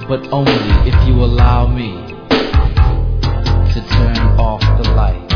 but only if you allow me to turn off the light.